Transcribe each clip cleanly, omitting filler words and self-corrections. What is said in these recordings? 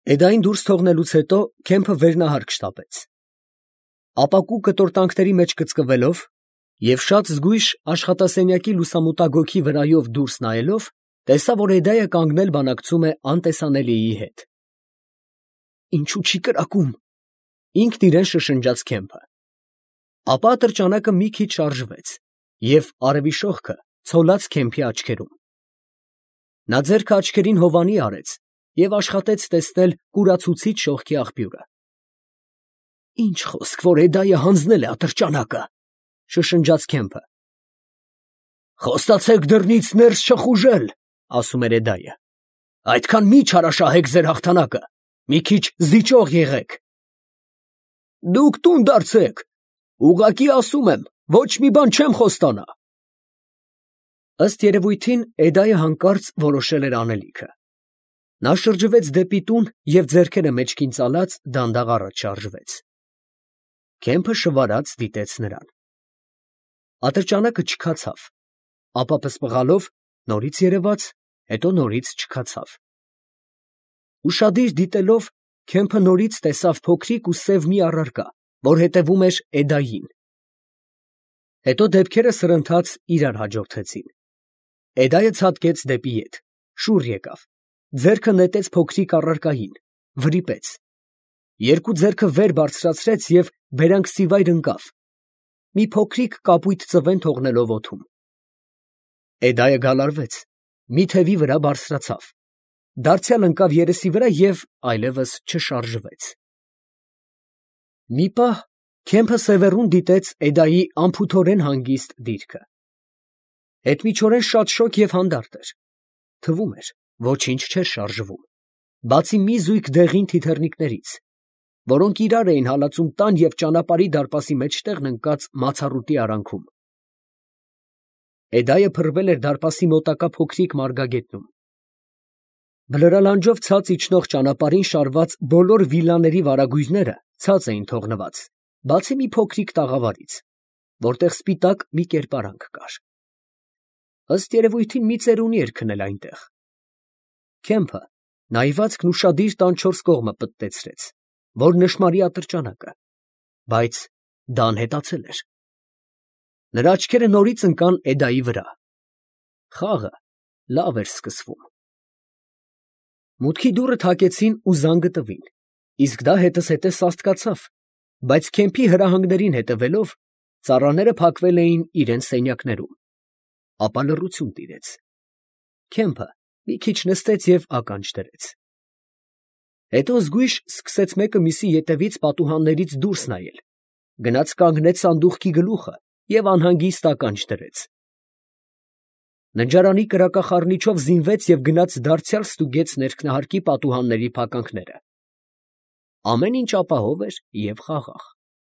Էդային դուրս թողնելուց հետո Քեմփը վերնահարկ շտապեց։ Ապակու կտորտանքների մեջ կծկվելով և շատ զգույշ աշխատասենյակի լուսամուտագոգի վրայով դուրս նայելով, տեսավ, որ Էդայը կանգնել բանակցում է անտեսանելիի հետ։ «Ինչու չի կրակում», ինքն իրեն շշնջաց Քեմփը։ Ապա ատրճանակը մի քիչ շարժվեց, և արևի շողքը ցոլաց Քեմփի աչքերում։ Նա ձեռքը աչքերին հովանի արեց և աշխատեց տեսնել կուրացուցիչ շողքի աղբյուրը։ «Ի՞նչ խոսք, որ Էդայը հանձնել է ատրճանակը», շշնջաց Քեմփը։ «Խոստացեք դռնից ներս չխուժել», ասում էր Էդայը։ «Այդքան մի չարաշահեք ձեր հաղթանակը, մի քիչ զիջող եղեք»։ «Դուք տուն դարձեք, ուղղակի ասում եմ, ոչ մի բան չեմ խոստանա»։ Ըստ երևույթին Էդայը հանկարծ որոշել էր անելիքը։ Նա շրջվեց դեպի տուն և ձեռքերը մեջքին ծալած դանդաղ առաջ շարժվեց։ Քեմփը շվարած դիտեց նրան։ Ատրճանակը չքացավ, ապա պսպղալով նորից երևաց, հետո նորից չքացավ։ Ուշադիր դիտելով, Քեմփը նորից տեսավ փոքրիկ ու սև մի առարկա, որ հետևում էր Էդային։ Հետո դեպքերը սրընթաց իրար հաջորդեցին։ Էդայը ցատկեց դեպի ետ, շուռ եկավ, ձեռքը նետեց փոքրիկ առարկային, վրիպեց, երկու ձեռքը վեր բարձրացրեց և բերանքսիվայր ընկավ, մի փոքրիկ կապույտ ծվեն թողնելով օդում։ Էդայը գալարվեց, մի թևի վրա բարձրացավ, դարձյալ ընկավ երեսի վրա և այլևս չշարժվեց։ Մի պահ Քեմփը սևեռուն դիտեց Էդայի անփութորեն հանգիստ դիրքը։ Հետմիջորեն շատ շոգ և հանդարտ էր։ Թվում էր, ոչինչ չէր շարժվում, բացի մի զույգ դեղին թիթեռնիկներից, որոնք իրար էին հալածում տան և ճանապարհի դարպասի մեջտեղն ընկած մացառուտի արանքում։ Էդայը փռվել էր դարպասի մոտակա փոքրիկ մարգագետնում։ Բլրալանջով ցած իջնող ճանապարհին շարված բոլոր վիլլաների վարագույրները ցած էին թողնված, բացի մի փոքրիկ տաղավարից, որտեղ սպիտակ մի կերպարանք կար։ Ըստ երևույթին մի ծերունի էր քնել այնտեղ։ Քեմփը նայվածքն ուշադիր տան չորս կողմը պտտեցրեց, որ նշմարի ատրճանակը, բայց դա անհետացել էր։ Նրա աչքերը նորից ընկան Էդայի վրա։ Խաղը լավ էր սկսվում։ Մուտքի դուռը թակեցին ու զանգը տվին, իսկ դա հետզհետե սաստկացավ, բայց Քեմփի հրահանգներին հետևելով, ծառաները փակվել էին իրենց սենյակներում։ Ապա լռություն տիրեց։ Քեմփը մի քիչ նստեց և ականջ դրեց։ Հետո զգույշ սկսեց մեկը մյուսի ետևից պատուհաններից դուրս նայել, գնաց կանգնեց սանդուղքի գլուխը և անհանգիստ ականջ դրեց։ Ննջարանի կրակախառնիչով զինվեց և գնաց դարձյալ ստուգեց ներքնահարկի պատուհանների փականքները։ Ամեն ինչ ապահով էր և խաղաղ։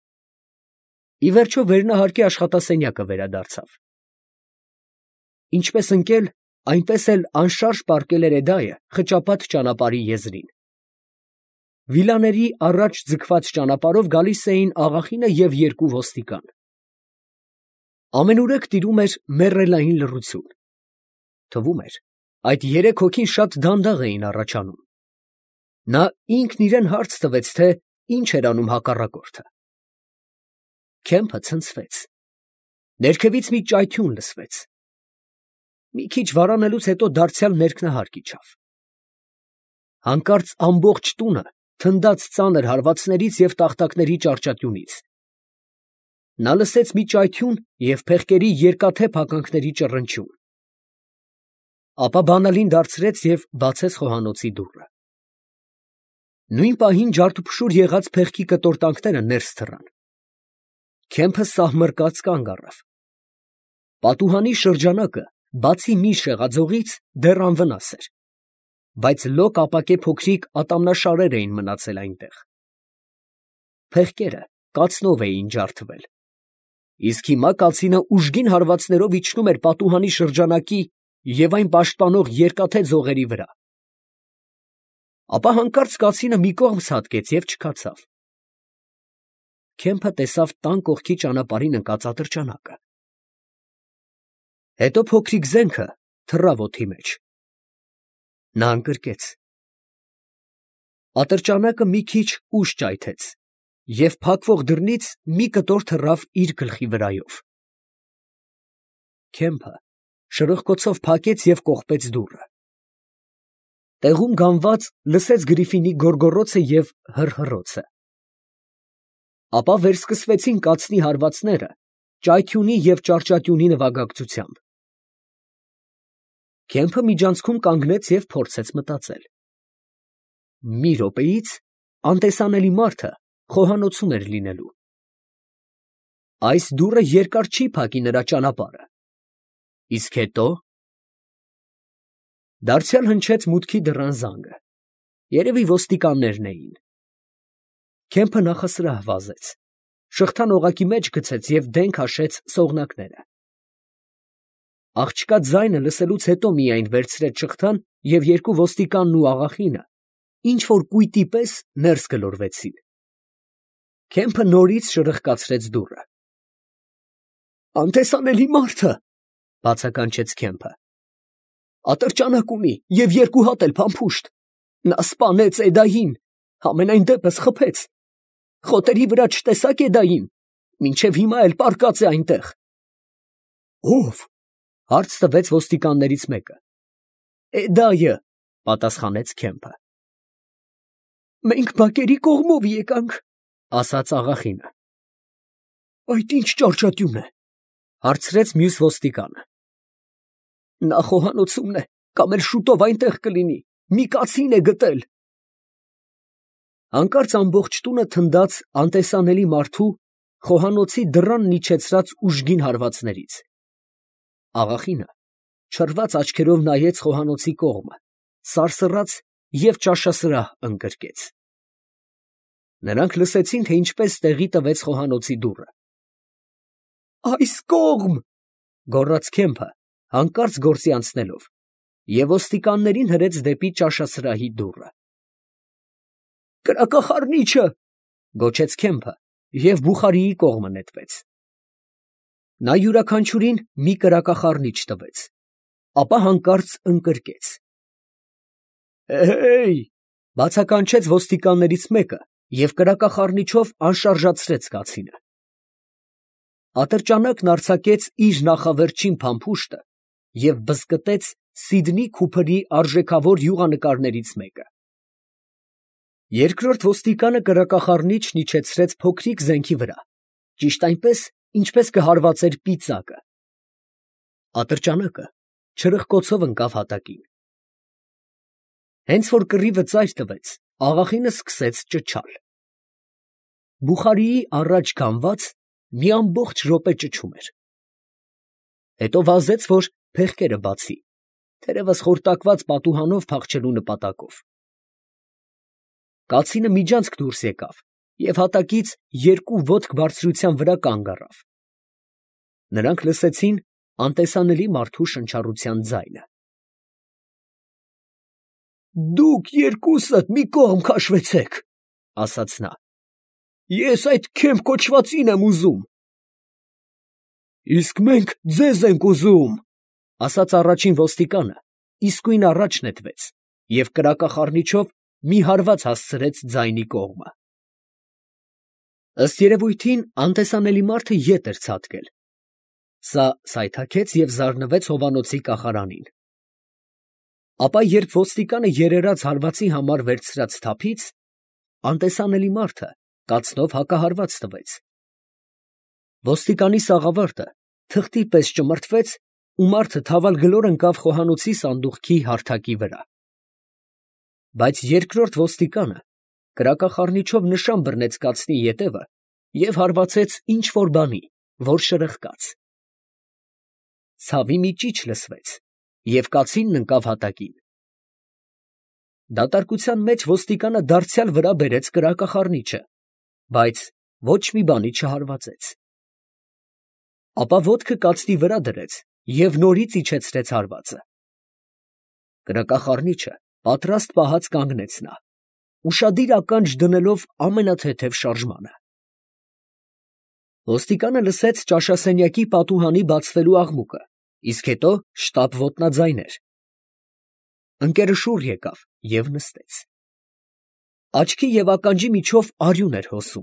Ի վերջո վերնահարկի աշխատասենյակը վերադարձավ։ Ինչպես ընկել, այնպես էլ անշարժ պառկել էր Էդայը խճապատ ճանապարհի եզրին։ Վիլաների առաջ ձգված ճանապարհով գալիս էին աղախինը և երկու ոստիկան։ Ամենուրեք տիրում էր մեռելային լռություն։ Թվում էր, այդ երեք հոգին շատ դանդաղ էին առաջանում։ Նա ինքն իրեն հարց տվեց, թե ինչ էր անում հակառակորդը։ Քեմփը ցնցվեց։ Ներքևից մի ճայթյուն լսվեց։ Մի քիչ վարանելուց հետո դարձյալ ներքնահարկ իջավ։ Հանկարծ ամբողջ տունը թնդաց ծանր հարվածներից և տախտակների ճառճատյունից։ Նա լսեց մի ճայթյուն և փեղկերի երկաթե փականքների ճռնչյուն։ Ապա բանալին դարձրեց և բացեց խոհանոցի դուռը։ Նույն պահին ջարդուփշուր եղած փեղկի կտորտանքները ներս թռան։ Քեմփը սահմռկած կանգ առավ։ Պատուհանի շրջանակը, բացի մի շեղաձողից, դեռ անվնաս էր, բայց լոկ ապակե փոքրիկ ատամնաշարեր էին մնացել այնտեղ։ Փեղկերը կացնով էին ջարդվել, իսկ հիմա կացինը ուժգին հարվածներով իջնում էր պատուհանի շրջանակի և այն պաշտպանող երկաթե ձողերի վրա։ Ապա հանկարծ կացինը մի կողմ ցատկեց և չքացավ։ Քեմփը տեսավ տան կողքի ճանապարհին ընկած ատրճանակը։ Հետո փոքրիկ զենքը թռավ օդի մեջ։ Նա ընկրկեց։ Ատրճանակը մի քիչ ուշ ճայթեց և փակվող դռնից մի կտոր թռավ իր գլխի վրայով։ Քեմփը շրխկոցով փակեց և կողպեց դուռը։ Տեղում գանված լսեց Գրիֆինի գոռգոռոցը և հռհռոցը։ Ապա վերսկսվեցին կացնի հարվածները ճայթյունի և ճարճատյունի նվագակցությամբ։ Քեմփը միջանցքում կանգնեց և փորձեց մտածել։ Մի րոպեից անտեսանելի մարդը խոհանոցում էր լինելու։ Այս դուռը երկար չի փակի նրա ճանապարհը։ Իսկ հետո… Դարձյալ հնչեց մուտքի դռան զանգը։ Երևի ոստիկաններն էին։ Քեմփը նախասրահ վազեց, շղթան օղակի մեջ գցեց և դեն քաշեց սողնակները։ Աղջկա ձայնը լսելուց հետո միայն վերցրեց շղթան և երկու ոստիկանն ու աղախինը ինչ֊որ կույտի պես ներս գլորվեցին։ Քեմփը նորից շրխկացրեց դուռը։ «Անտեսանելի մարդը», ֊ բացականչեց Քեմփը, «ատրճանակ ունի և երկու հատ էլ փամփուշտ։ Նա սպանեց Էդային, համենայն դեպս խփեց։ Խոտերի վրա չտեսա՞ք Էդային, մինչև հիմա էլ պառկած է այնտեղ»։ «Ո՞վ» ֊ հարց տվեց ոստիկաններից մեկը։ «Էդայը», ֊ պատասխանեց Քեմփը։ «Մենք բակերի կողմով եկանք», ֊ ասաց աղախինը։ «Այդ ի՞նչ ճարճատյուն է», ֊ հարցրեց մյուս ոստիկանը։ «Նա խոհանոցումն է կամ էլ շուտով այնտեղ կլինի, մի կացին է գտել»։ Հանկարծ ամբողջ տունը թնդաց անտեսանելի մարդու խոհանոցի դռանն իջեցրած ուժգին հարվածներից։ Աղախինը չռված աչքերով նայեց խոհանոցի կողմը, սարսռաց և ճաշասրահ ընկրկեց։ Նրանք լսեցին, թե ինչպես տեղի տվեց խոհանոցի դուռը։ «Այս կողմ», ֊ գոռաց Քեմփը, հանկարծ գործի անցնելով, և ոստիկաններին հրեց դեպի ճաշասրահի դուռը։ «Կրակախառնիչը», ֊ գոչեց Քեմփը և Բուխարիի կողմը նետվեց։ Նա յուրաքանչյուրին մի կրակախառնիչ տվեց, ապա հանկարծ ընկրկեց։ «Հե՜յ», ֊ բացականչեց ոստիկաններից մեկը և կրակախառնիչով անշարժացրեց կացինը։ Ատրճանակն արձակեց իր նախավերջին փամփուշտը և բզկտեց Սիդնի Քուփերի արժեքավոր յուղանկարներից մեկը։ Երկրորդ ոստիկանը կրակախառնիչն իջեցրեց փոքրիկ զենքի վրա, ճիշտ այնպես, ինչպես կհարվածեր պիծակը։ Ատրճանակը չրխկոցով ընկավ հատակին։ Հենց որ կռիվը ծայր տվեց, աղախինը սկսեց ճչալ։ Բուխարիի առաջ գանված մի ամբողջ րոպե ճչում էր։ Հետո վազեց, որ փեղկերը բացի, թերևս խորտակված պատուհանով փախչելու նպատակով։ Կացինը միջանցք դուրս եկավ և հատակից 2 ոտք բարձրության վրա կանգ առավ։ Նրանք լսեցին անտեսանելի մարդու շնչառության ձայնը։ «Դուք երկուսդ մի կողմ քաշվեցեք», ֊ ասաց նա։ «Ես այդ Քեմփ կոչվածին եմ ուզում»։ «Իսկ մենք ձեզ ենք ուզում», ֊ ասաց առաջին ոստիկանը, իսկույն առաջ նետվեց և կրակախառնիչով մի հարված հասցրեց ձայնի կողմը։ Ըստ երևույթին, անտեսանելի մարդը ետ էր ցատկել։ Սա սայթաքեց և զարնվեց հովանոցի կախարանին։ Ապա երբ ոստիկանը երերաց հարվածի համար վերցրած թափից, անտեսանելի մարդը կացնով հակահարված տվեց։ Ոստիկանի սաղավարտը թղթի պես ճմրթվեց ու մարդը թավալ գլոր ընկավ խոհանոցի սանդուղքի հարթակի վրա։ Բայց երկրորդ ոստիկանը կրակախառնիչով նշան բռնեց կացնի ետևը և հարվածեց ինչ֊որ բանի, որ շրխկաց։ Ցավի մի ճիչ լսվեց, և կացինն ընկավ հատակին։ Դատարկության մեջ ոստիկանը դարձյալ վրա բերեց կրակախառնիչը, բայց ոչ մի բանի չհարվածեց։ Ապա ոտքը կացնի վրա դրեց և նորից իջեցրեց հարվածը։ Կրակախառնիչը պատրաստ պահած կանգնեց նա, ուշադիր ականջ դնելով ամենաթեթև շարժմանը։ Ոստիկանը լսեց ճաշասենյակի պատուհանի բացվելու աղմուկը, իսկ հետո շտապ ոտնաձայներ։ Ընկերը շուռ եկավ և նստեց։ Աչքի և ականջի միջով արյուն էր հոսում։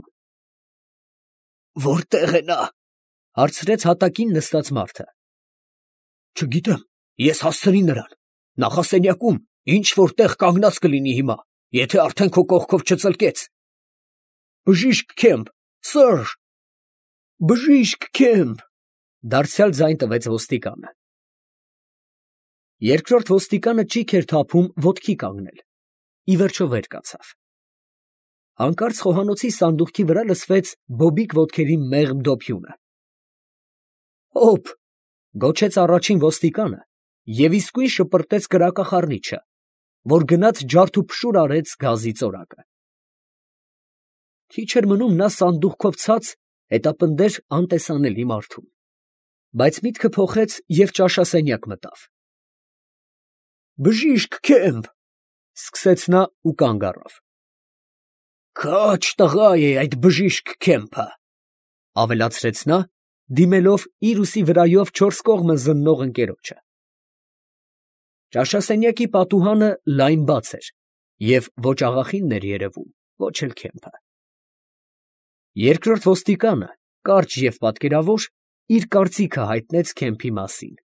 Որտե՞ղ է նա, հարցրեց հատակին նստած մարդը։ Չգիտեմ, ես հասցրի նրան, նախասենյակում, ինչ որ տեղ կանգնած կլինի հիմա, եթե արդեն քո կողքով չծլկեց։ Բժիշկ Քեմփ, սըր, բժիշկ Քեմփ, դարձյալ ձայն տվեց ոստիկանը։ Երկրորդ ոստիկանը ճիգ էր թափում ոտքի կանգնել, ի վերջո վեր կացավ։ Հանկարծ խոհանոցի սանդուղքի վրա լսվեց բոբիկ ոտքերի մեղմ դոփյունը։ Հոպ, գոչեց առաջին ոստիկանը և իսկույն շպրտեց կրակախառնիչը, որ գնաց ջարդուփշուր արեց գազի ծորակը։ Քիչ էր մնում նա սանդուղքով ցած հետապնդեր անտեսանելի մարդուն, բայց միտքը փոխեց և ճաշասենյակ մտավ։ Բժիշկ Քեմփ, սկսեց նա ու կանգ առավ։ Քաջ տղա է այդ բժիշկ Քեմփը, ավելացրեց նա, դիմելով իր ուսի վրայով չորս կողմը զննող ընկերոջը։ Ճաշասենյակի պատուհանը լայն բաց էր, և ոչ աղախինն էր երևում, ոչ էլ Քեմփը։ Երկրորդ ոստիկանը, կարճ և պատկերավոր, իր կարծիքը հայտնեց Քեմփի մասին։